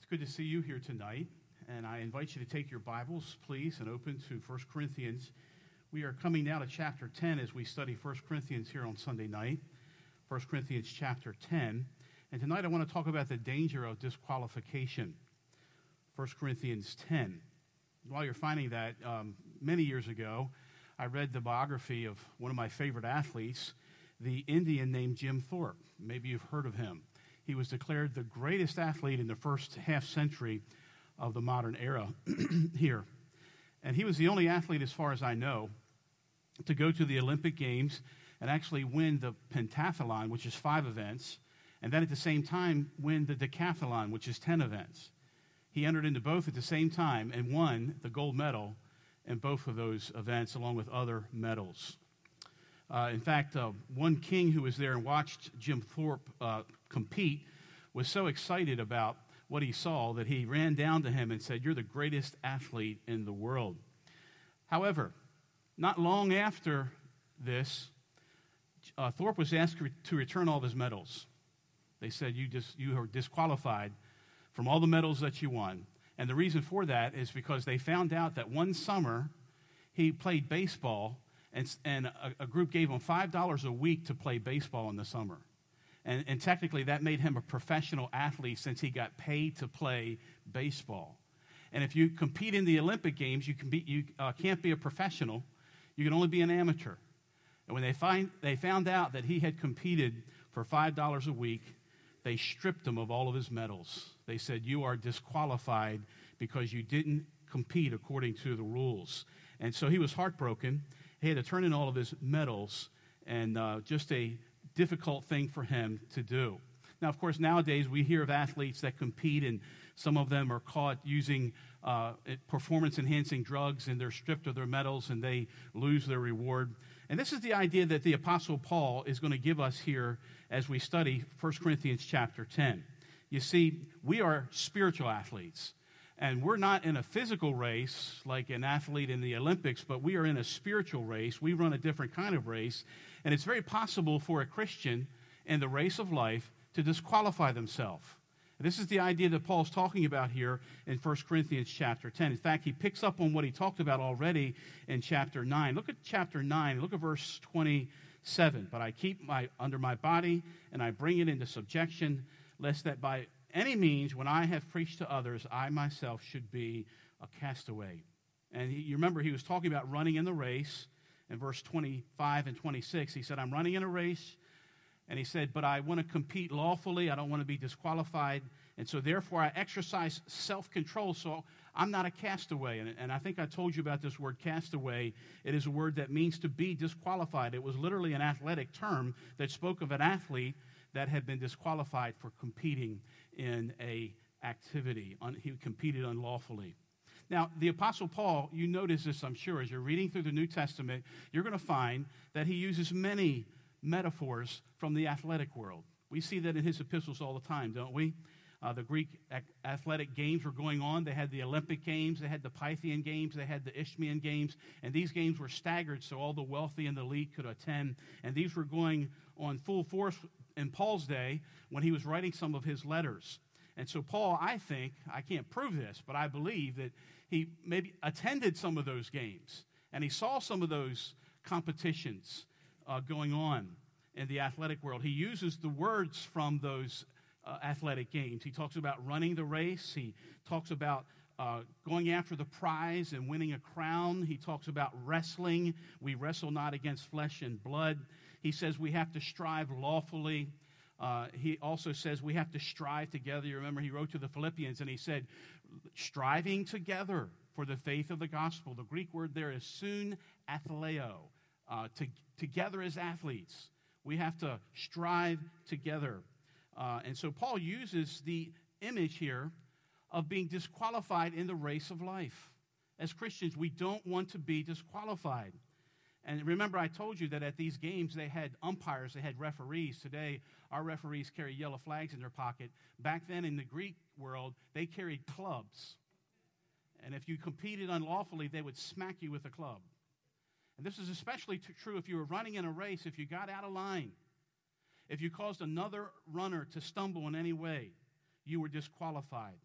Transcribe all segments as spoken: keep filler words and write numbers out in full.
Good to see you here tonight, and I invite you to take your Bibles, please, and open to First Corinthians. We are coming now to chapter ten as we study First Corinthians here on Sunday night, First Corinthians chapter ten. And tonight I want to talk about the danger of disqualification, First Corinthians ten. While you're finding that, um, many years ago, I read the biography of one of my favorite athletes, the Indian named Jim Thorpe. Maybe you've heard of him. He was declared the greatest athlete in the first half century of the modern era here. And he was the only athlete, as far as I know, to go to the Olympic Games and actually win the pentathlon, which is five events, and then at the same time win the decathlon, which is ten events. He entered into both at the same time and won the gold medal in both of those events, along with other medals. Uh, in fact, uh, one king who was there and watched Jim Thorpe uh, compete was so excited about what he saw that he ran down to him and said, "You're the greatest athlete in the world." However, not long after this, uh, Thorpe was asked re- to return all of his medals. They said, you, just, you are disqualified from all the medals that you won. And the reason for that is because they found out that one summer he played baseball, and, and a, a group gave him five dollars a week to play baseball in the summer. And, and technically that made him a professional athlete since he got paid to play baseball. And if you compete in the Olympic Games, you, can be, you uh, can't be a professional. You can only be an amateur. And when they, find, they found out that he had competed for five dollars a week, they stripped him of all of his medals. They said, "You are disqualified because you didn't compete according to the rules." And so he was heartbroken. He had to turn in all of his medals, and uh, just a difficult thing for him to do. Now, of course, nowadays we hear of athletes that compete, and some of them are caught using uh, performance-enhancing drugs, and they're stripped of their medals, and they lose their reward. And this is the idea that the Apostle Paul is going to give us here as we study First Corinthians chapter ten. You see, we are spiritual athletes. And we're not in a physical race like an athlete in the Olympics, but we are in a spiritual race. We run a different kind of race. And it's very possible for a Christian in the race of life to disqualify themselves. This is the idea that Paul's talking about here in First Corinthians chapter ten. In fact, he picks up on what he talked about already in chapter nine. Look at chapter nine. Look at verse twenty-seven. "But I keep my under my body, and I bring it into subjection, lest that by any means, when I have preached to others, I myself should be a castaway." And he, you remember he was talking about running in the race. In verse twenty-five and twenty-six, he said, "I'm running in a race." And he said, "But I want to compete lawfully. I don't want to be disqualified. And so therefore I exercise self-control, so I'm not a castaway." And, and I think I told you about this word castaway. It is a word that means to be disqualified. It was literally an athletic term that spoke of an athlete that had been disqualified for competing in a activity. He competed unlawfully. Now, the Apostle Paul, you notice this, I'm sure, as you're reading through the New Testament, you're going to find that he uses many metaphors from the athletic world. We see that in his epistles all the time, don't we? Uh, the Greek athletic games were going on. They had the Olympic Games, they had the Pythian Games, they had the Isthmian Games, and these games were staggered so all the wealthy and the elite could attend. And these were going on full force in Paul's day when he was writing some of his letters. And so Paul, I think, I can't prove this, but I believe that he maybe attended some of those games, and he saw some of those competitions uh, going on in the athletic world. He uses the words from those uh, athletic games. He talks about running the race. He talks about uh, going after the prize and winning a crown. He talks about wrestling. We wrestle not against flesh and blood. He says we have to strive lawfully. Uh, he also says we have to strive together. You remember he wrote to the Philippians and he said, striving together for the faith of the gospel. The Greek word there is soon athleo, uh, to, together as athletes. We have to strive together. Uh, and so Paul uses the image here of being disqualified in the race of life. As Christians, we don't want to be disqualified. And remember, I told you that at these games, they had umpires, they had referees. Today, our referees carry yellow flags in their pocket. Back then, in the Greek world, they carried clubs. And if you competed unlawfully, they would smack you with a club. And this is especially t- true if you were running in a race, if you got out of line. If you caused another runner to stumble in any way, you were disqualified.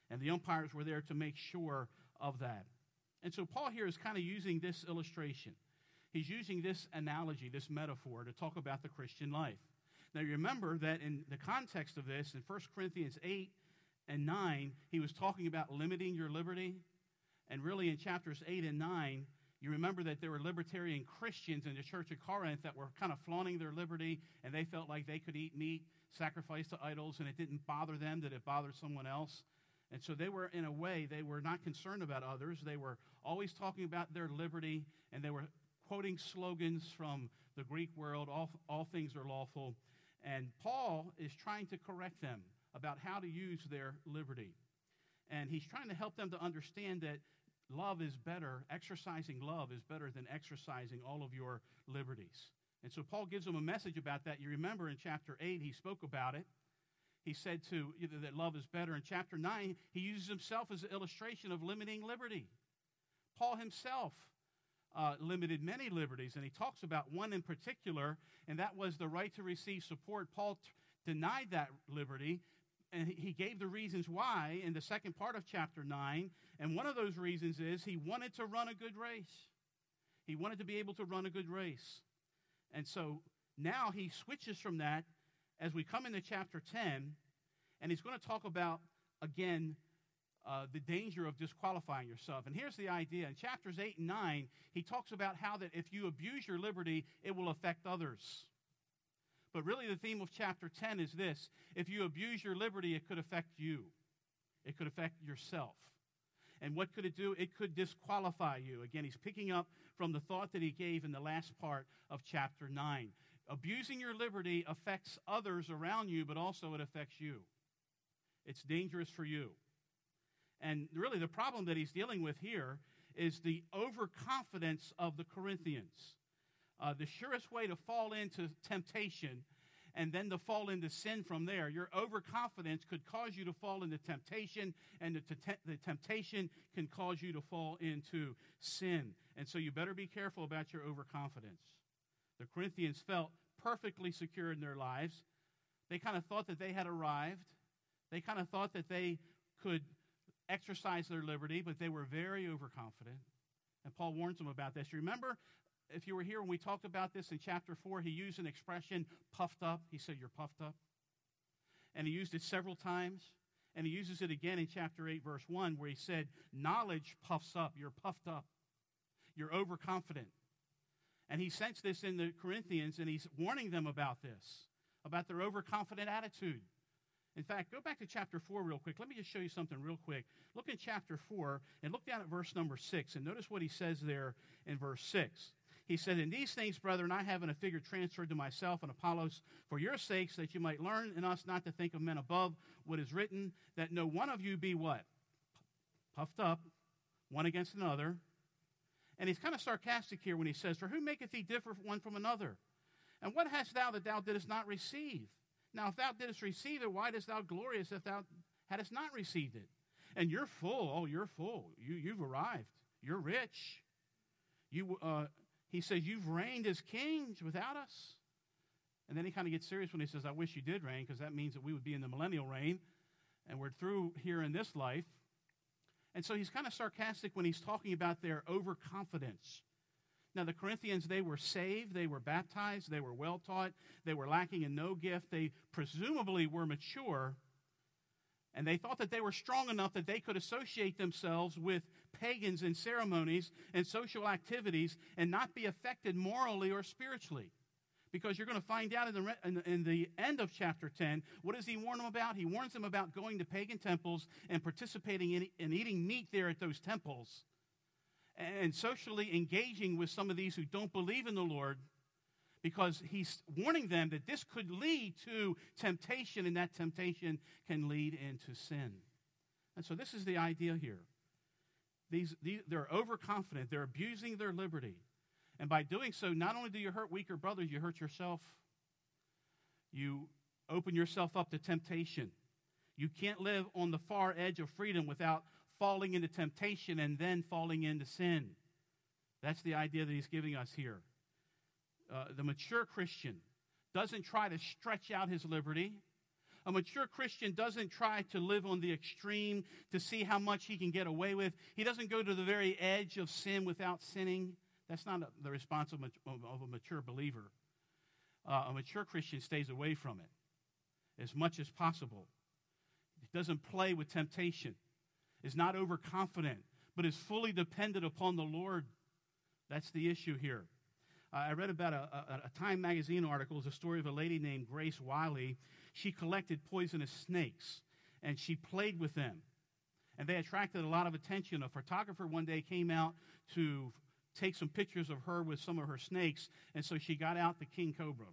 And the umpires were there to make sure of that. And so Paul here is kind of using this illustration. He's using this analogy, this metaphor, to talk about the Christian life. Now, you remember that in the context of this, in First Corinthians eight and nine, he was talking about limiting your liberty. And really in chapters eight and nine, you remember that there were libertarian Christians in the church of Corinth that were kind of flaunting their liberty, and they felt like they could eat meat sacrificed to idols, and it didn't bother them that it bothered someone else. And so they were, in a way, they were not concerned about others. They were always talking about their liberty, and they were quoting slogans from the Greek world, all, all things are lawful. And Paul is trying to correct them about how to use their liberty. And he's trying to help them to understand that love is better, exercising love is better than exercising all of your liberties. And so Paul gives them a message about that. You remember in chapter eight, he spoke about it. He said to either that love is better. In chapter nine, he uses himself as an illustration of limiting liberty. Paul himself uh, limited many liberties, and he talks about one in particular, and that was the right to receive support. Paul t- denied that liberty, and he gave the reasons why in the second part of chapter nine, and one of those reasons is he wanted to run a good race. He wanted to be able to run a good race. And so now he switches from that as we come into chapter ten, and he's going to talk about, again, uh, the danger of disqualifying yourself. And here's the idea. In chapters eight and nine, he talks about how that if you abuse your liberty, it will affect others. But really the theme of chapter ten is this. If you abuse your liberty, it could affect you. It could affect yourself. And what could it do? It could disqualify you. Again, he's picking up from the thought that he gave in the last part of chapter nine. Abusing your liberty affects others around you, but also it affects you. It's dangerous for you. And really the problem that he's dealing with here is the overconfidence of the Corinthians. Uh, the surest way to fall into temptation and then to fall into sin from there, your overconfidence could cause you to fall into temptation, and the, t- the temptation can cause you to fall into sin. And so you better be careful about your overconfidence. The Corinthians felt perfectly secure in their lives. They kind of thought that they had arrived. They kind of thought that they could exercise their liberty, but they were very overconfident. And Paul warns them about this. Remember, if you were here when we talked about this in chapter four, he used an expression, puffed up. He said, you're puffed up. And he used it several times. And he uses it again in chapter eight, verse one, where he said, knowledge puffs up. You're puffed up. You're overconfident. And he sensed this in the Corinthians, and he's warning them about this, about their overconfident attitude. In fact, go back to chapter four real quick. Let me just show you something real quick. Look in chapter four and look down at verse number six, and notice what he says there in verse six. He said, in these things, brethren, I have in a figure transferred to myself and Apollos for your sakes, that you might learn in us not to think of men above what is written, that no one of you be what? Puffed up, one against another. And he's kind of sarcastic here when he says, for who maketh thee differ one from another? And what hast thou that thou didst not receive? Now, if thou didst receive it, why dost thou glory as if thou hadst not received it? And you're full. Oh, you're full. You, you've arrived. You're rich. You, uh, he says, you've reigned as kings without us. And then he kind of gets serious when he says, I wish you did reign, because that means that we would be in the millennial reign, and we're through here in this life. And so he's kind of sarcastic when he's talking about their overconfidence. Now, the Corinthians, they were saved, they were baptized, they were well taught, they were lacking in no gift, they presumably were mature, and they thought that they were strong enough that they could associate themselves with pagans and ceremonies and social activities and not be affected morally or spiritually. Because you're going to find out in the, in the, in the end of chapter ten, what does he warn them about? He warns them about going to pagan temples and participating in and eating meat there at those temples, and socially engaging with some of these who don't believe in the Lord, because he's warning them that this could lead to temptation, and that temptation can lead into sin. And so this is the idea here. These, these they're overconfident. They're abusing their liberty. And by doing so, not only do you hurt weaker brothers, you hurt yourself. You open yourself up to temptation. You can't live on the far edge of freedom without falling into temptation and then falling into sin. That's the idea that he's giving us here. Uh, the mature Christian doesn't try to stretch out his liberty. A mature Christian doesn't try to live on the extreme to see how much he can get away with. He doesn't go to the very edge of sin without sinning. That's not a, the response of, of a mature believer. Uh, a mature Christian stays away from it as much as possible. He doesn't play with temptation, is not overconfident, but is fully dependent upon the Lord. That's the issue here. Uh, I read about a, a, a Time magazine article. It's a story of a lady named Grace Wiley. She collected poisonous snakes, and she played with them. And they attracted a lot of attention. A photographer one day came out to take some pictures of her with some of her snakes, and so she got out the king cobra.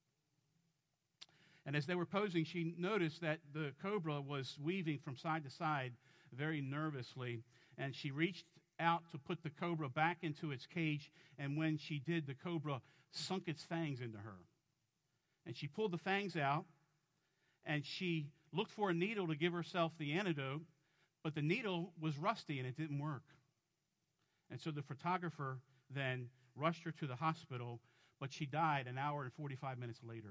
And as they were posing, she noticed that the cobra was weaving from side to side very nervously, and she reached out to put the cobra back into its cage, and when she did, the cobra sunk its fangs into her. And she pulled the fangs out, and she looked for a needle to give herself the antidote, but the needle was rusty and it didn't work. And so the photographer then rushed her to the hospital, but she died an hour and forty-five minutes later.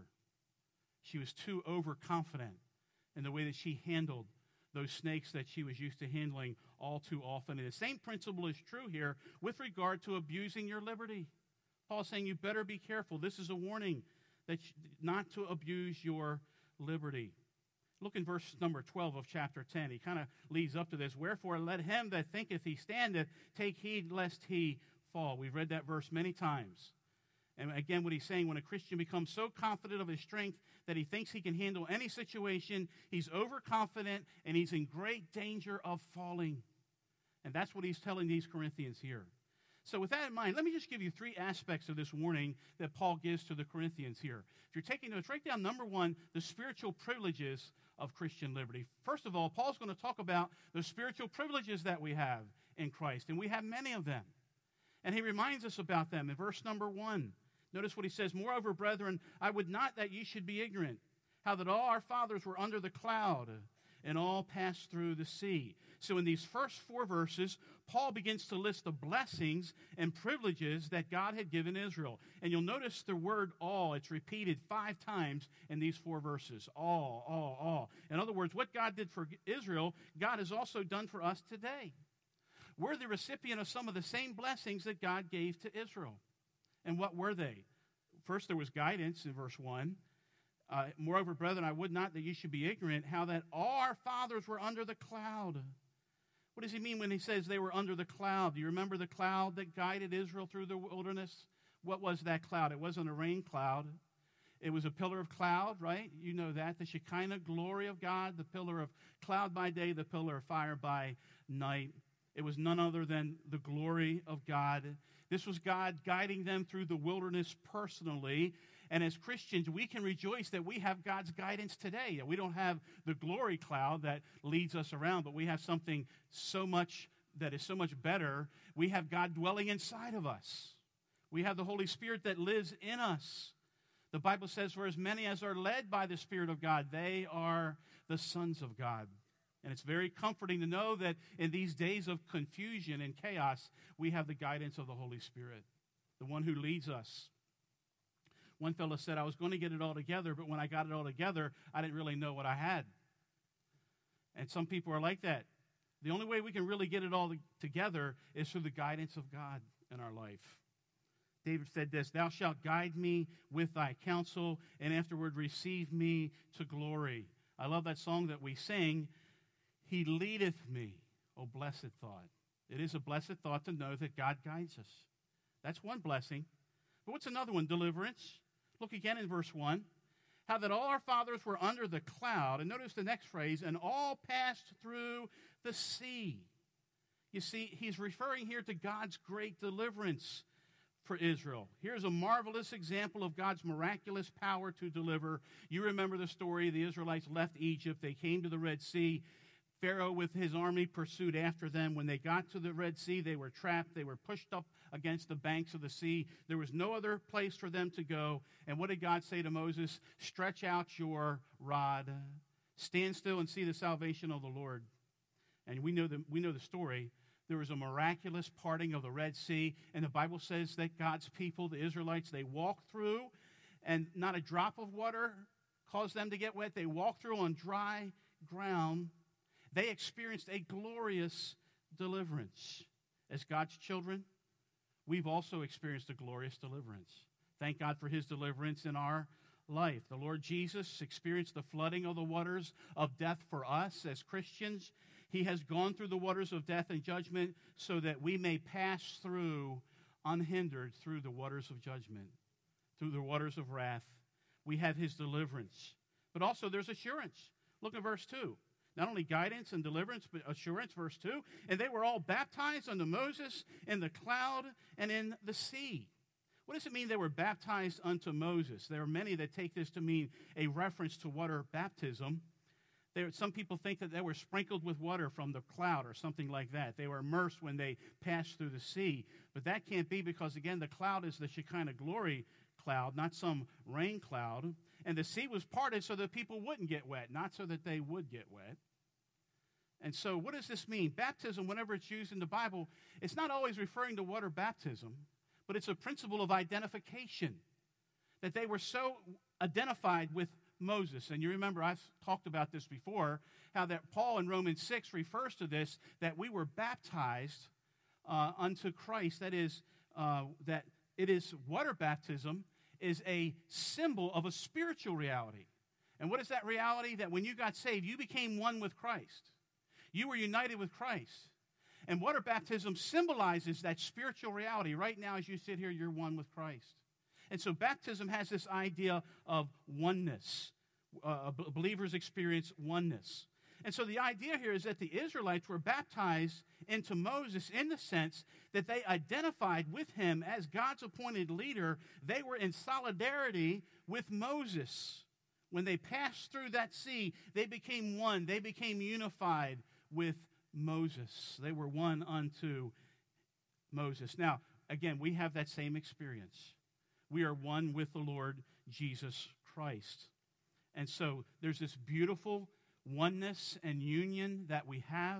She was too overconfident in the way that she handled those snakes that she was used to handling all too often. And the same principle is true here with regard to abusing your liberty. Paul's saying you better be careful. This is a warning that you, not to abuse your liberty. Look in verse number twelve of chapter ten. He kind of leads up to this. Wherefore, let him that thinketh he standeth take heed lest he fall. We've read that verse many times. And again, what he's saying, when a Christian becomes so confident of his strength that he thinks he can handle any situation, he's overconfident and he's in great danger of falling. And that's what he's telling these Corinthians here. So with that in mind, let me just give you three aspects of this warning that Paul gives to the Corinthians here. If you're taking notes, write down number one, the spiritual privileges of Christian liberty. First of all, Paul's going to talk about the spiritual privileges that we have in Christ, and we have many of them. And he reminds us about them in verse number one. Notice what he says, moreover, brethren, I would not that ye should be ignorant, how that all our fathers were under the cloud, and all passed through the sea. So in these first four verses, Paul begins to list the blessings and privileges that God had given Israel. And you'll notice the word all, it's repeated five times in these four verses. All, all, all. In other words, what God did for Israel, God has also done for us today. We're the recipient of some of the same blessings that God gave to Israel. And what were they? First, there was guidance in verse one. Uh, Moreover, brethren, I would not that you should be ignorant how that all our fathers were under the cloud. What does he mean when he says they were under the cloud? Do you remember the cloud that guided Israel through the wilderness? What was that cloud? It wasn't a rain cloud. It was a pillar of cloud, right? You know that. The Shekinah glory of God, the pillar of cloud by day, the pillar of fire by night. It was none other than the glory of God. This was God guiding them through the wilderness personally. And as Christians, we can rejoice that we have God's guidance today. We don't have the glory cloud that leads us around, but we have something so much that is so much better. We have God dwelling inside of us. We have the Holy Spirit that lives in us. The Bible says, for as many as are led by the Spirit of God, they are the sons of God. And it's very comforting to know that in these days of confusion and chaos, we have the guidance of the Holy Spirit, the one who leads us. One fellow said, I was going to get it all together, but when I got it all together, I didn't really know what I had. And some people are like that. The only way we can really get it all together is through the guidance of God in our life. David said this, thou shalt guide me with thy counsel, and afterward receive me to glory. I love that song that we sing. He leadeth me, O blessed thought. It is a blessed thought to know that God guides us. That's one blessing. But what's another one? Deliverance. Look again in verse one. How that all our fathers were under the cloud. And notice the next phrase, and all passed through the sea. You see, he's referring here to God's great deliverance for Israel. Here's a marvelous example of God's miraculous power to deliver. You remember the story. The Israelites left Egypt. They came to the Red Sea. Pharaoh with his army pursued after them. When they got to the Red Sea, they were trapped. They were pushed up against the banks of the sea. There was no other place for them to go. And what did God say to Moses? Stretch out your rod. Stand still and see the salvation of the Lord. And we know the, we know the story. There was a miraculous parting of the Red Sea. And the Bible says that God's people, the Israelites, they walked through, and not a drop of water caused them to get wet. They walked through on dry ground. They experienced a glorious deliverance. As God's children, we've also experienced a glorious deliverance. Thank God for his deliverance in our life. The Lord Jesus experienced the flooding of the waters of death for us as Christians. He has gone through the waters of death and judgment so that we may pass through unhindered through the waters of judgment, through the waters of wrath. We have his deliverance. But also there's assurance. Look at verse two. Not only guidance and deliverance, but assurance, verse two. And they were all baptized unto Moses in the cloud and in the sea. What does it mean they were baptized unto Moses? There are many that take this to mean a reference to water baptism. There, some people think that they were sprinkled with water from the cloud or something like that. They were immersed when they passed through the sea. But that can't be because, again, the cloud is the Shekinah glory cloud, not some rain cloud. And the sea was parted so that people wouldn't get wet, not so that they would get wet. And so what does this mean? Baptism, whenever it's used in the Bible, it's not always referring to water baptism, but it's a principle of identification, that they were so identified with Moses. And you remember, I've talked about this before, how that Paul in Romans six refers to this, that we were baptized uh, unto Christ. That is, uh, that it is water baptism is a symbol of a spiritual reality. And what is that reality? That when you got saved, you became one with Christ. You were united with Christ. And water baptism symbolizes that spiritual reality. Right now, as you sit here, you're one with Christ. And so baptism has this idea of oneness. Uh, believers experience oneness. And so the idea here is that the Israelites were baptized into Moses in the sense that they identified with him as God's appointed leader. They were in solidarity with Moses. When they passed through that sea, they became one. They became unified with Moses. They were one unto Moses. Now, again, we have that same experience. We are one with the Lord Jesus Christ. And so there's this beautiful oneness and union that we have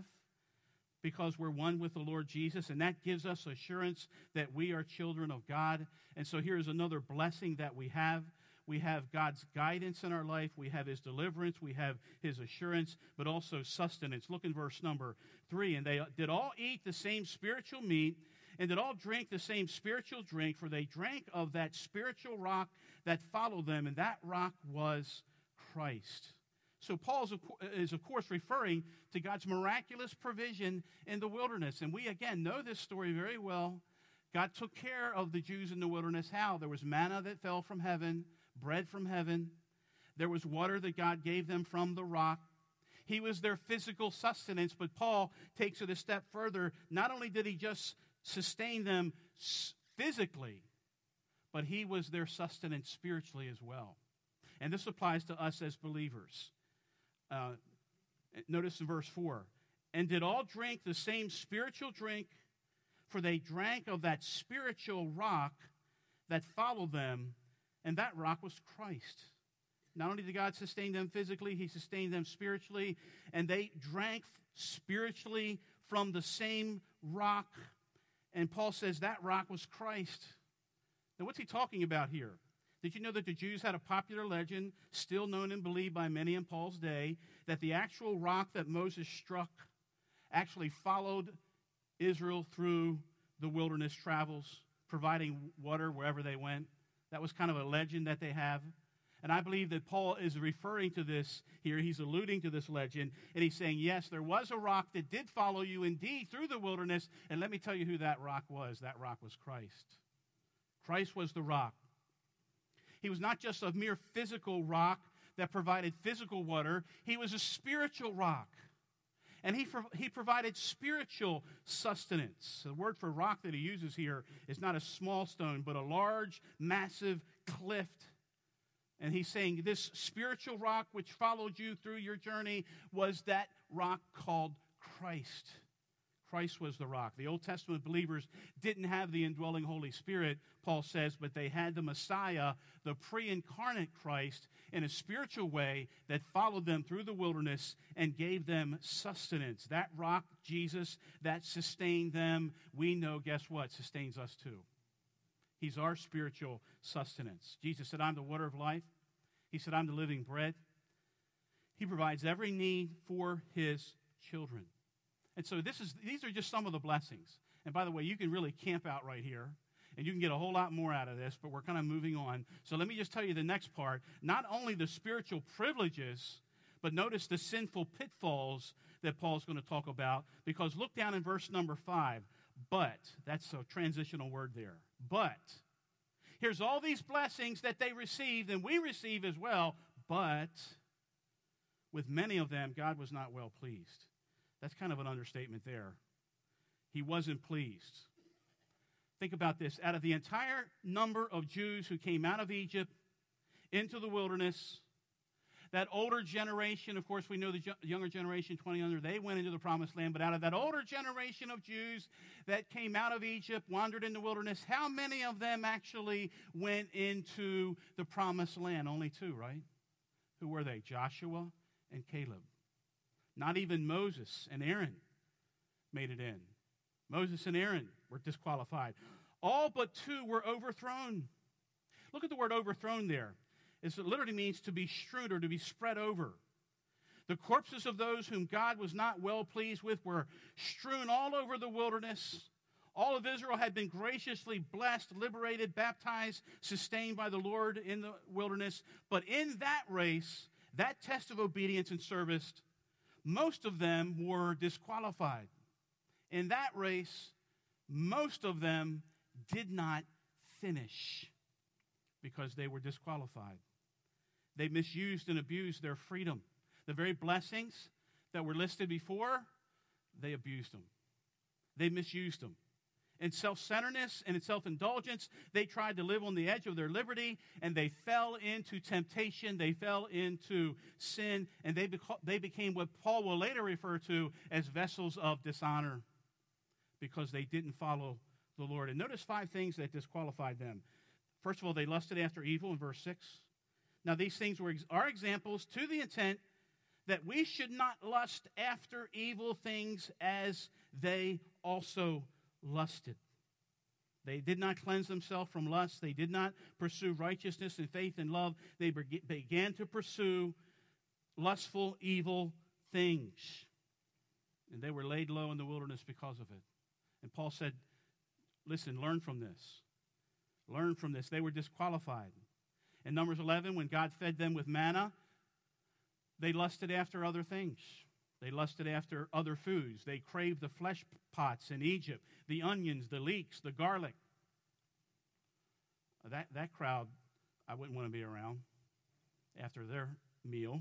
because we're one with the Lord Jesus, and that gives us assurance that we are children of God. And so here's another blessing that we have. We have God's guidance in our life. We have his deliverance. We have his assurance, but also sustenance. Look in verse number three. And they did all eat the same spiritual meat and did all drink the same spiritual drink, for they drank of that spiritual rock that followed them, and that rock was Christ. So Paul is, is, of course, referring to God's miraculous provision in the wilderness. And we, again, know this story very well. God took care of the Jews in the wilderness. How? There was manna that fell from heaven, bread from heaven. There was water that God gave them from the rock. He was their physical sustenance, but Paul takes it a step further. Not only did he just sustain them physically, but he was their sustenance spiritually as well. And this applies to us as believers. Uh, notice in verse four, and did all drink the same spiritual drink, for they drank of that spiritual rock that followed them, and that rock was Christ. Not only did God sustain them physically, he sustained them spiritually, and they drank spiritually from the same rock. And Paul says that rock was Christ. Now, what's he talking about here? Did you know that the Jews had a popular legend, still known and believed by many in Paul's day, that the actual rock that Moses struck actually followed Israel through the wilderness travels, providing water wherever they went? That was kind of a legend that they have. And I believe that Paul is referring to this here. He's alluding to this legend. And he's saying, yes, there was a rock that did follow you indeed through the wilderness. And let me tell you who that rock was. That rock was Christ. Christ was the rock. He was not just a mere physical rock that provided physical water. He was a spiritual rock. And he, he provided spiritual sustenance. The word for rock that he uses here is not a small stone, but a large, massive cliff. And he's saying this spiritual rock which followed you through your journey was that rock called Christ. Christ was the rock. The Old Testament believers didn't have the indwelling Holy Spirit, Paul says, but they had the Messiah, the pre-incarnate Christ, in a spiritual way that followed them through the wilderness and gave them sustenance. That rock, Jesus, that sustained them, we know, guess what, sustains us too. He's our spiritual sustenance. Jesus said, I'm the water of life. He said, I'm the living bread. He provides every need for his children. And so this is these are just some of the blessings. And by the way, you can really camp out right here, and you can get a whole lot more out of this, but we're kind of moving on. So let me just tell you the next part. Not only the spiritual privileges, but notice the sinful pitfalls that Paul's going to talk about, because look down in verse number five. But, that's a transitional word there. But, here's all these blessings that they received, and we receive as well, but with many of them, God was not well pleased. That's kind of an understatement there. He wasn't pleased. Think about this. Out of the entire number of Jews who came out of Egypt into the wilderness, that older generation, of course, we know the younger generation, twenty under, they went into the promised land. But out of that older generation of Jews that came out of Egypt, wandered in the wilderness, how many of them actually went into the promised land? Only two, right? Who were they? Joshua and Caleb. Not even Moses and Aaron made it in. Moses and Aaron were disqualified. All but two were overthrown. Look at the word overthrown there. It literally means to be strewn or to be spread over. The corpses of those whom God was not well pleased with were strewn all over the wilderness. All of Israel had been graciously blessed, liberated, baptized, sustained by the Lord in the wilderness. But in that race, that test of obedience and service, most of them were disqualified. In that race, most of them did not finish because they were disqualified. They misused and abused their freedom. The very blessings that were listed before, they abused them. They misused them. In self-centeredness and in self-indulgence, they tried to live on the edge of their liberty, and they fell into temptation. They fell into sin, and they, beca- they became what Paul will later refer to as vessels of dishonor because they didn't follow the Lord. And notice five things that disqualified them. First of all, they lusted after evil in verse six. Now, these things were are examples to the intent that we should not lust after evil things as they also lusted. They did not cleanse themselves from lust. They did not pursue righteousness and faith and love. They began to pursue lustful, evil things. And they were laid low in the wilderness because of it. And Paul said, listen, learn from this. Learn from this. They were disqualified. In Numbers eleven, when God fed them with manna, they lusted after other things. They lusted after other foods. They craved the flesh pots in Egypt, the onions, the leeks, the garlic. That, that crowd, I wouldn't want to be around after their meal.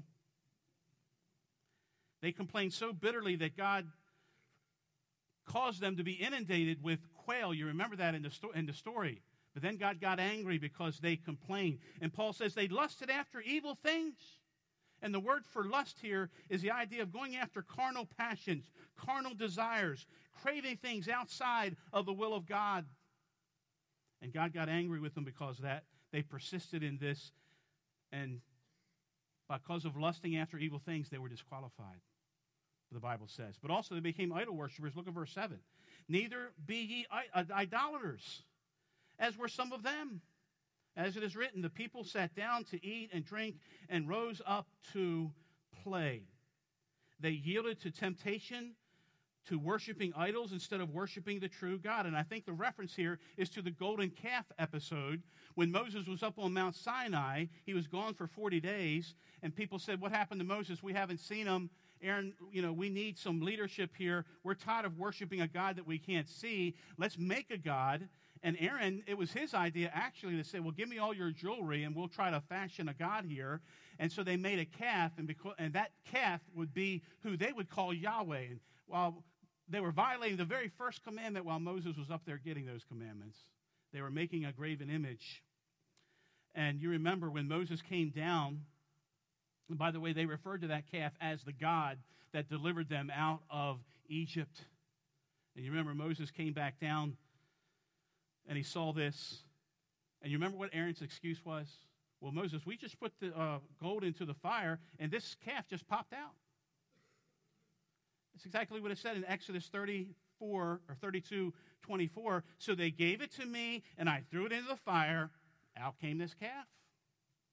They complained so bitterly that God caused them to be inundated with quail. You remember that in the, sto- in the story. But then God got angry because they complained. And Paul says they lusted after evil things. And the word for lust here is the idea of going after carnal passions, carnal desires, craving things outside of the will of God. And God got angry with them because of that. They persisted in this. And because of lusting after evil things, they were disqualified, the Bible says. But also they became idol worshippers. Look at verse seven. Neither be ye idolaters, as were some of them. As it is written, the people sat down to eat and drink and rose up to play. They yielded to temptation, to worshiping idols instead of worshiping the true God. And I think the reference here is to the golden calf episode. When Moses was up on Mount Sinai, he was gone for forty days, and people said, what happened to Moses? We haven't seen him. Aaron, you know, we need some leadership here. We're tired of worshiping a God that we can't see. Let's make a God. And Aaron, it was his idea actually to say, well, give me all your jewelry and we'll try to fashion a God here. And so they made a calf, and, because, and that calf would be who they would call Yahweh. And while they were violating the very first commandment while Moses was up there getting those commandments, they were making a graven image. And you remember when Moses came down, and by the way, they referred to that calf as the God that delivered them out of Egypt. And you remember Moses came back down and he saw this. And you remember what Aaron's excuse was? Well, Moses, we just put the uh, gold into the fire and this calf just popped out. That's exactly what it said in Exodus thirty-four or thirty-two twenty-four. So they gave it to me and I threw it into the fire. Out came this calf.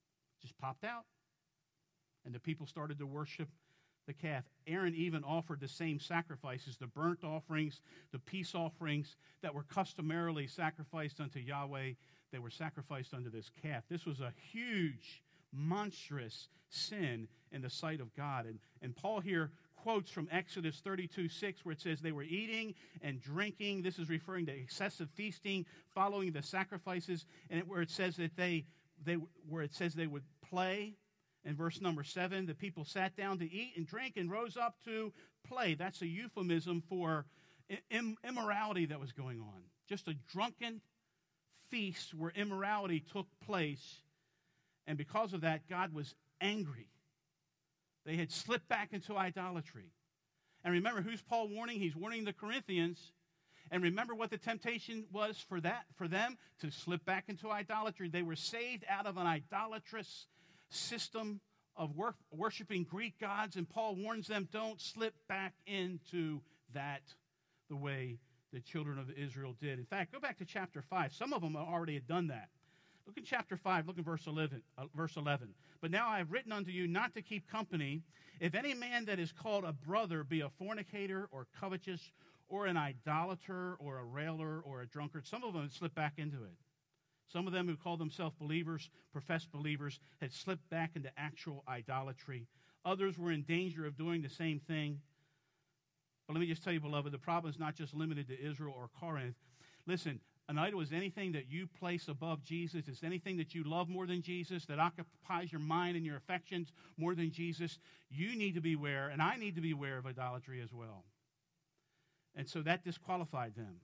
just popped out. And the people started to worship the calf. Aaron even offered the same sacrifices, the burnt offerings, the peace offerings that were customarily sacrificed unto Yahweh. They were sacrificed unto this calf. This was a huge, monstrous sin in the sight of God. And, and Paul here quotes from Exodus thirty-two six, where it says they were eating and drinking. This is referring to excessive feasting following the sacrifices. And it, where it says that they, they, where it says they would play. In verse number seven, the people sat down to eat and drink and rose up to play. That's a euphemism for Im- immorality that was going on. Just a drunken feast where immorality took place. And because of that, God was angry. They had slipped back into idolatry. And remember, who's Paul warning? He's warning the Corinthians. And remember what the temptation was for that, for them to slip back into idolatry. They were saved out of an idolatrous system of wor- worshiping Greek gods, and Paul warns them, don't slip back into that the way the children of Israel did. In fact, go back to chapter five. Some of them already had done that. Look in chapter five, look at verse eleven, uh, verse eleven. But now I have written unto you not to keep company, if any man that is called a brother be a fornicator or covetous or an idolater or a railer or a drunkard. Some of them had slipped back into it. Some of them who called themselves believers, professed believers, had slipped back into actual idolatry. Others were in danger of doing the same thing. But let me just tell you, beloved, the problem is not just limited to Israel or Corinth. Listen, an idol is anything that you place above Jesus. It's anything that you love more than Jesus, that occupies your mind and your affections more than Jesus. You need to be aware, and I need to be aware of idolatry as well. And so that disqualified them.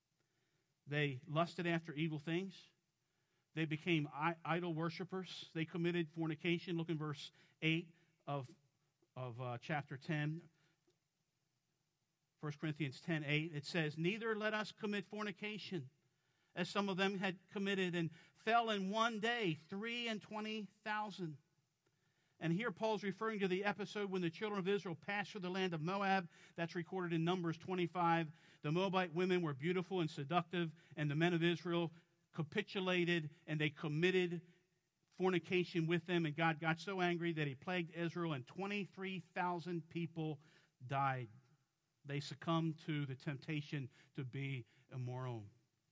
They lusted after evil things. They became idol worshipers. They committed fornication. Look in verse eight of, of uh, chapter ten. First Corinthians ten eight. It says, neither let us commit fornication, as some of them had committed, and fell in one day three and twenty thousand. And here Paul's referring to the episode when the children of Israel passed through the land of Moab. That's recorded in Numbers twenty-five. The Moabite women were beautiful and seductive, and the men of Israel capitulated, and they committed fornication with them, and God got so angry that he plagued Israel, and twenty-three thousand people died. They succumbed to the temptation to be immoral.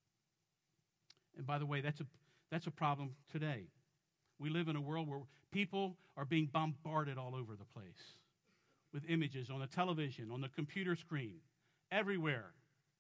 And by the way, that's a, that's a problem today. We live in a world where people are being bombarded all over the place with images on the television, on the computer screen, everywhere.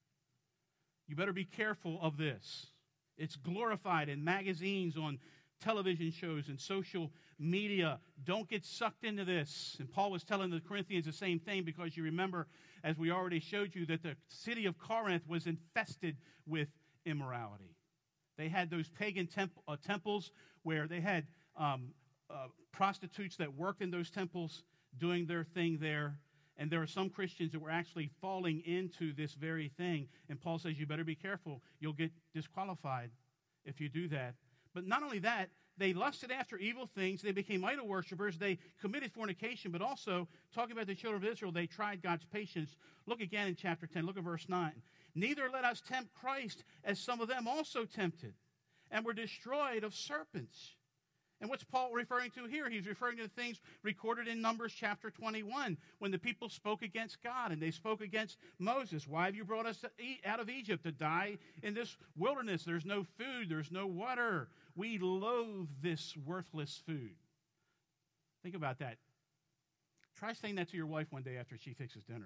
You better be careful of this. It's glorified in magazines, on television shows, and social media. Don't get sucked into this. And Paul was telling the Corinthians the same thing, because you remember, as we already showed you, that the city of Corinth was infested with immorality. They had those pagan temp- uh, temples where they had um, uh, prostitutes that worked in those temples doing their thing there. And there are some Christians that were actually falling into this very thing. And Paul says, you better be careful. You'll get disqualified if you do that. But not only that, they lusted after evil things. They became idol worshipers. They committed fornication. But also, talking about the children of Israel, they tried God's patience. Look again in chapter ten. Look at verse nine. Neither let us tempt Christ, as some of them also tempted, and were destroyed of serpents. And what's Paul referring to here? He's referring to the things recorded in Numbers chapter twenty-one, when the people spoke against God and they spoke against Moses. Why have you brought us out of Egypt to die in this wilderness? There's no food. There's no water. We loathe this worthless food. Think about that. Try saying that to your wife one day after she fixes dinner.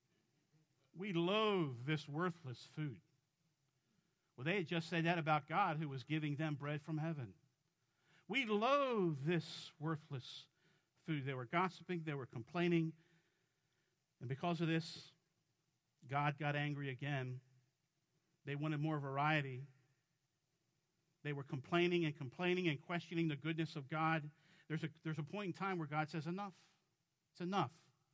We loathe this worthless food. Well, they had just said that about God, who was giving them bread from heaven. We loathe this worthless food. They were gossiping. They were complaining. And because of this, God got angry again. They wanted more variety. They were complaining and complaining and questioning the goodness of God. There's a, there's a point in time where God says, enough. It's enough.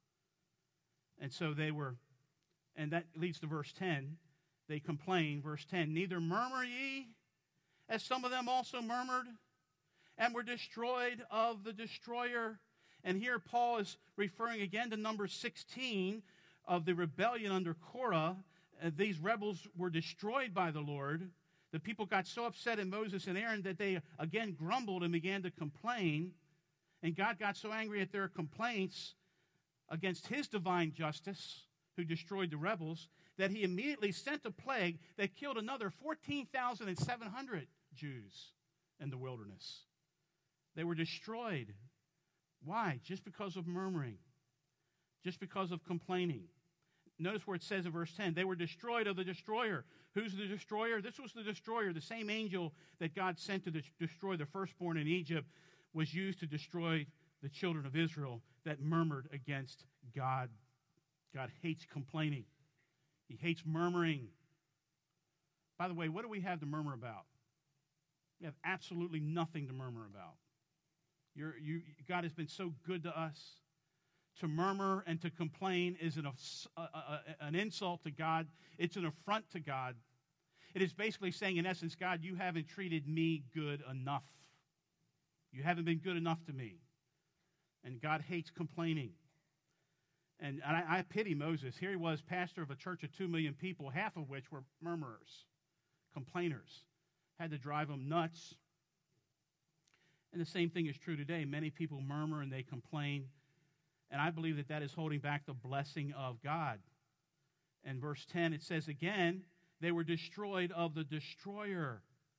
And so they were, and that leads to verse ten. They complain, verse ten, neither murmur ye, as some of them also murmured, and were destroyed of the destroyer. And here Paul is referring again to number sixteen of the rebellion under Korah. Uh, these rebels were destroyed by the Lord. The people got so upset at Moses and Aaron that they again grumbled and began to complain. And God got so angry at their complaints against his divine justice, who destroyed the rebels, that he immediately sent a plague that killed another fourteen thousand seven hundred Jews in the wilderness. They were destroyed. Why? Just because of murmuring. Just because of complaining. Notice where it says in verse ten, they were destroyed of the destroyer. Who's the destroyer? This was the destroyer. The same angel that God sent to de- destroy the firstborn in Egypt was used to destroy the children of Israel that murmured against God. God hates complaining. He hates murmuring. By the way, what do we have to murmur about? We have absolutely nothing to murmur about. You're, you, God has been so good to us. To murmur and to complain is an, a, a, an insult to God. It's an affront to God. It is basically saying, in essence, God, you haven't treated me good enough. You haven't been good enough to me. And God hates complaining. And I, I pity Moses. Here he was, pastor of a church of two million people, half of which were murmurers, complainers. Had to drive them nuts. And the same thing is true today. Many people murmur and they complain. And I believe that that is holding back the blessing of God. And verse ten, it says again, they were destroyed of the destroyer.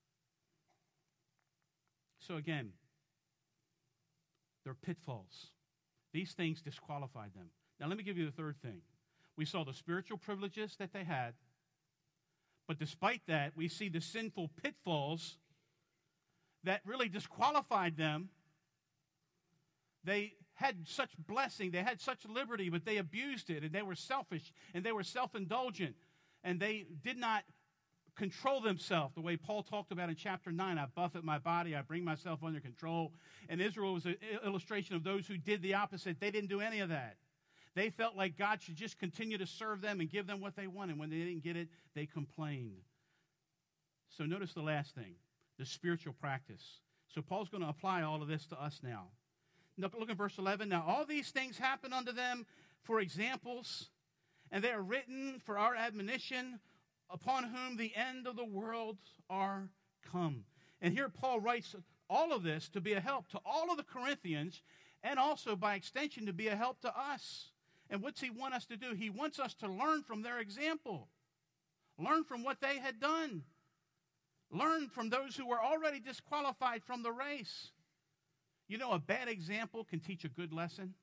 So again, they're pitfalls. These things disqualified them. Now let me give you the third thing. We saw the spiritual privileges that they had. But despite that, we see the sinful pitfalls that really disqualified them. They had such blessing, they had such liberty, but they abused it, and they were selfish, and they were self-indulgent, and they did not control themselves the way Paul talked about in chapter nine. I buffet my body, I bring myself under control. And Israel was an illustration of those who did the opposite. They didn't do any of that. They felt like God should just continue to serve them and give them what they wanted. When they didn't get it, they complained. So notice the last thing, the spiritual practice. So Paul's going to apply all of this to us now. Look at verse eleven. Now all these things happen unto them for examples, and they are written for our admonition, upon whom the end of the world are come. And here Paul writes all of this to be a help to all of the Corinthians, and also by extension to be a help to us. And what's he want us to do? He wants us to learn from their example. Learn from what they had done. Learn from those who were already disqualified from the race. You know, a bad example can teach a good lesson.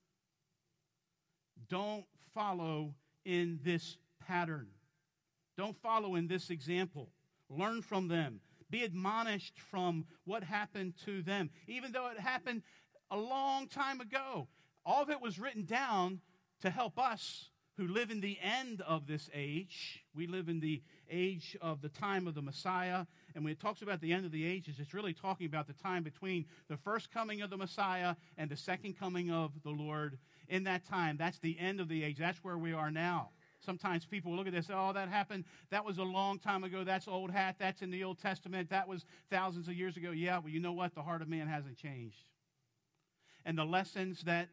Don't follow in this pattern. Don't follow in this example. Learn from them. Be admonished from what happened to them. Even though it happened a long time ago, all of it was written down to help us who live in the end of this age. We live in the age of the time of the Messiah. And when it talks about the end of the ages, it's really talking about the time between the first coming of the Messiah and the second coming of the Lord. In that time, that's the end of the age. That's where we are now. Sometimes people look at this, oh, that happened, that was a long time ago, that's old hat, that's in the Old Testament, that was thousands of years ago. Yeah, well, you know what? The heart of man hasn't changed. And the lessons that,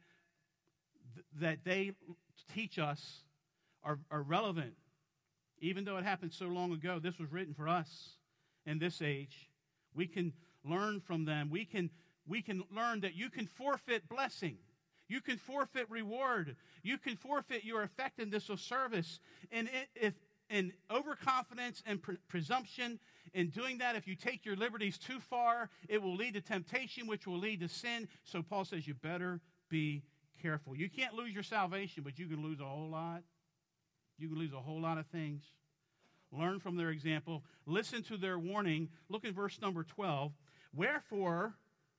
that they teach us are, are relevant. Even though it happened so long ago, this was written for us in this age. We can learn from them. We can, we can learn that you can forfeit blessing. You can forfeit reward. You can forfeit your effectiveness of service. And if in overconfidence and pre- presumption, in doing that, if you take your liberties too far, it will lead to temptation, which will lead to sin. So Paul says you better be careful. You can't lose your salvation, but you can lose a whole lot. You can lose a whole lot of things. Learn from their example. Listen to their warning. Look at verse number twelve. Wherefore,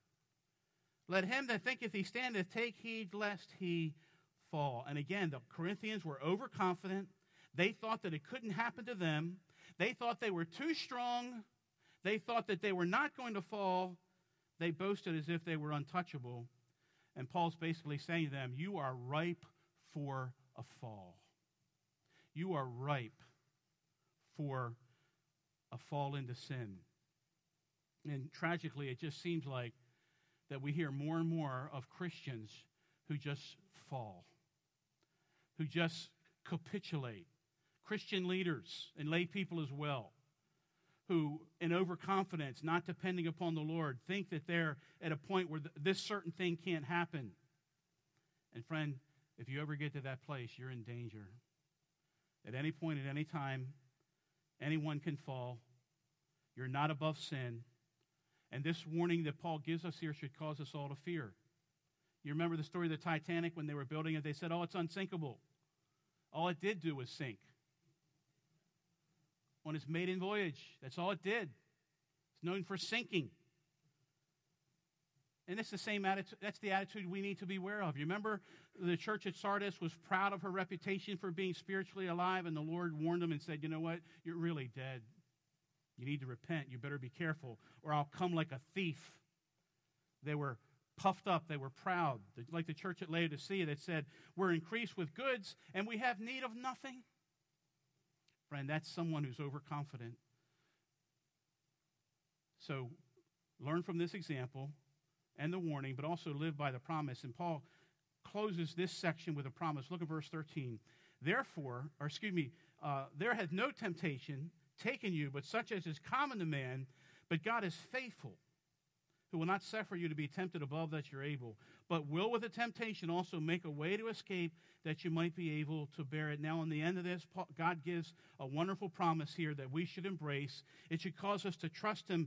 let him that thinketh he standeth take heed lest he fall. And again, the Corinthians were overconfident. They thought that it couldn't happen to them. They thought they were too strong. They thought that they were not going to fall. They boasted as if they were untouchable. And Paul's basically saying to them, you are ripe for a fall. You are ripe for a fall into sin. And tragically, it just seems like that we hear more and more of Christians who just fall, who just capitulate. Christian leaders and lay people as well, who, in overconfidence, not depending upon the Lord, think that they're at a point where th- this certain thing can't happen. And friend, if you ever get to that place, you're in danger. At any point, at any time, anyone can fall. You're not above sin. And this warning that Paul gives us here should cause us all to fear. You remember the story of the Titanic when they were building it? They said, oh, it's unsinkable. All it did do was sink. On its maiden voyage, that's all it did. It's known for sinking. And that's the same attitude, that's the attitude we need to be aware of. You remember the church at Sardis was proud of her reputation for being spiritually alive, and the Lord warned them and said, you know what? You're really dead. You need to repent. You better be careful, or I'll come like a thief. They were puffed up. They were proud. Like the church at Laodicea that said, we're increased with goods, and we have need of nothing. Friend, that's someone who's overconfident. So learn from this example and the warning, but also live by the promise. And Paul closes this section with a promise. Look at verse thirteen. Therefore, or excuse me, uh, there hath no temptation taken you, but such as is common to man, but God is faithful, who will not suffer you to be tempted above that you're able, but will with the temptation also make a way to escape that you might be able to bear it. Now, in the end of this, God gives a wonderful promise here that we should embrace. It should cause us to trust him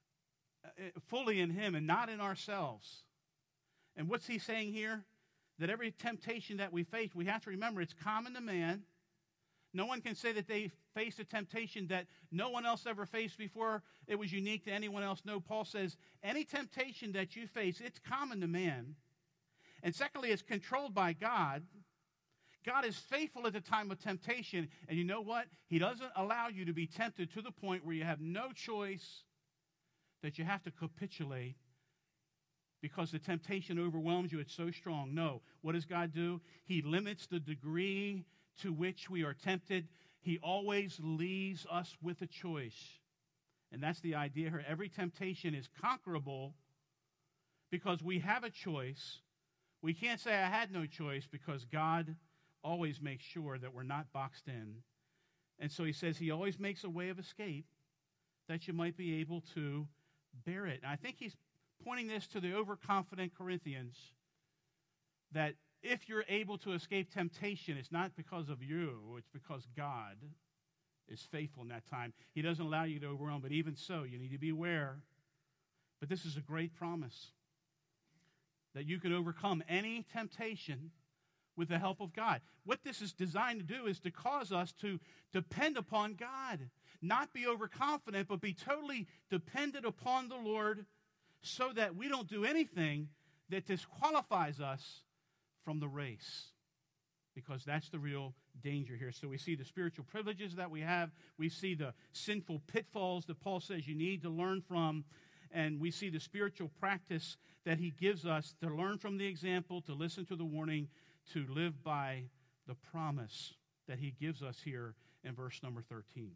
fully in him and not in ourselves. And what's he saying here? That every temptation that we face, we have to remember it's common to man. No one can say that they faced a temptation that no one else ever faced before. It was unique to anyone else. No, Paul says any temptation that you face, it's common to man. And secondly, it's controlled by God. God is faithful at the time of temptation. And you know what? He doesn't allow you to be tempted to the point where you have no choice, that you have to capitulate because the temptation overwhelms you. It's so strong. No. What does God do? He limits the degree to which we are tempted. He always leaves us with a choice. And that's the idea here. Every temptation is conquerable because we have a choice. We can't say I had no choice because God always makes sure that we're not boxed in. And so he says he always makes a way of escape that you might be able to bear it. And I think he's pointing this to the overconfident Corinthians, that if you're able to escape temptation, it's not because of you, it's because God is faithful in that time. He doesn't allow you to overwhelm, but even so, you need to be aware. But this is a great promise, that you can overcome any temptation with the help of God. What this is designed to do is to cause us to depend upon God, not be overconfident, but be totally dependent upon the Lord so that we don't do anything that disqualifies us from the race, because that's the real danger here. So we see the spiritual privileges that we have. We see the sinful pitfalls that Paul says you need to learn from. And we see the spiritual practice that he gives us to learn from the example, to listen to the warning, to live by the promise that he gives us here in verse number thirteen.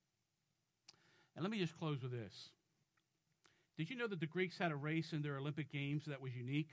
And let me just close with this. Did you know that the Greeks had a race in their Olympic Games that was unique?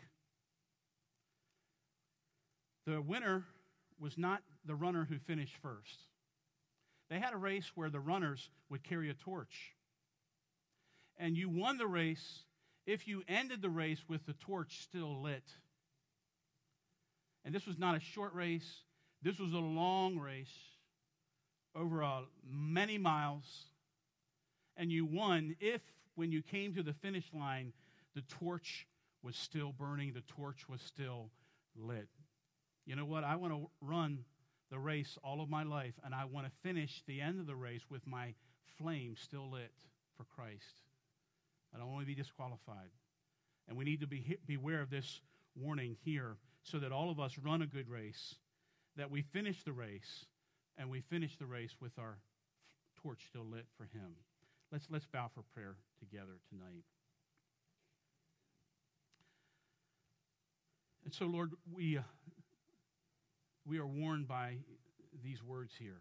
The winner was not the runner who finished first. They had a race where the runners would carry a torch. And you won the race if you ended the race with the torch still lit. And this was not a short race. This was a long race over uh, many miles. And you won if, when you came to the finish line, the torch was still burning, the torch was still lit. You know what? I want to run the race all of my life, and I want to finish the end of the race with my flame still lit for Christ. I don't want to be disqualified. And we need to be beware of this warning here so that all of us run a good race, that we finish the race, and we finish the race with our torch still lit for him. Let's, let's bow for prayer together tonight. And so, Lord, we... Uh, We are warned by these words here.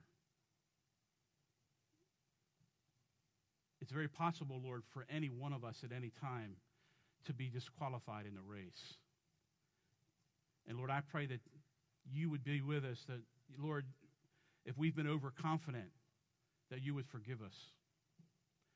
It's very possible, Lord, for any one of us at any time to be disqualified in the race. And Lord, I pray that you would be with us, that, Lord, if we've been overconfident, that you would forgive us.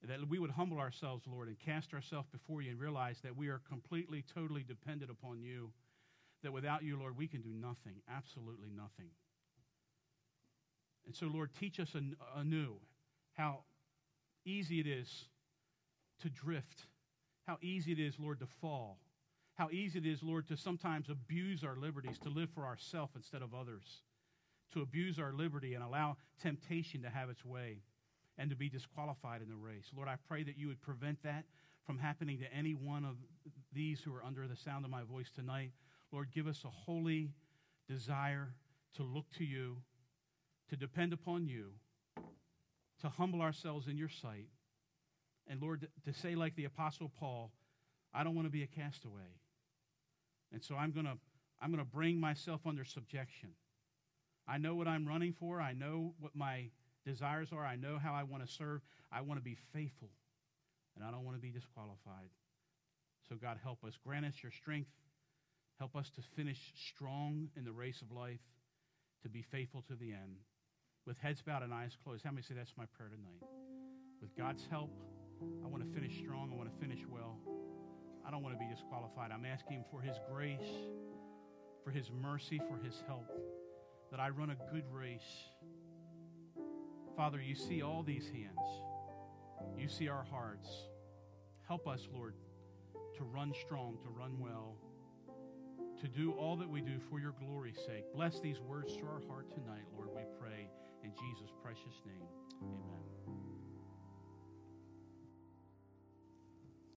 That we would humble ourselves, Lord, and cast ourselves before you and realize that we are completely, totally dependent upon you. That without you, Lord, we can do nothing, absolutely nothing. And so, Lord, teach us anew how easy it is to drift, how easy it is, Lord, to fall, how easy it is, Lord, to sometimes abuse our liberties, to live for ourselves instead of others, to abuse our liberty and allow temptation to have its way and to be disqualified in the race. Lord, I pray that you would prevent that from happening to any one of these who are under the sound of my voice tonight. Lord, give us a holy desire to look to you, to depend upon you, to humble ourselves in your sight. And Lord, to say like the Apostle Paul, I don't want to be a castaway. And so I'm going to I'm going to bring myself under subjection. I know what I'm running for. I know what my desires are. I know how I want to serve. I want to be faithful, and I don't want to be disqualified. So God, help us. Grant us your strength. Help us to finish strong in the race of life, to be faithful to the end. With heads bowed and eyes closed, how many say that's my prayer tonight? With God's help, I want to finish strong. I want to finish well. I don't want to be disqualified. I'm asking him for his grace, for his mercy, for his help, that I run a good race. Father, you see all these hands. You see our hearts. Help us, Lord, to run strong, to run well, to do all that we do for your glory's sake. Bless these words to our heart tonight, Lord, we pray. In Jesus' precious name, amen.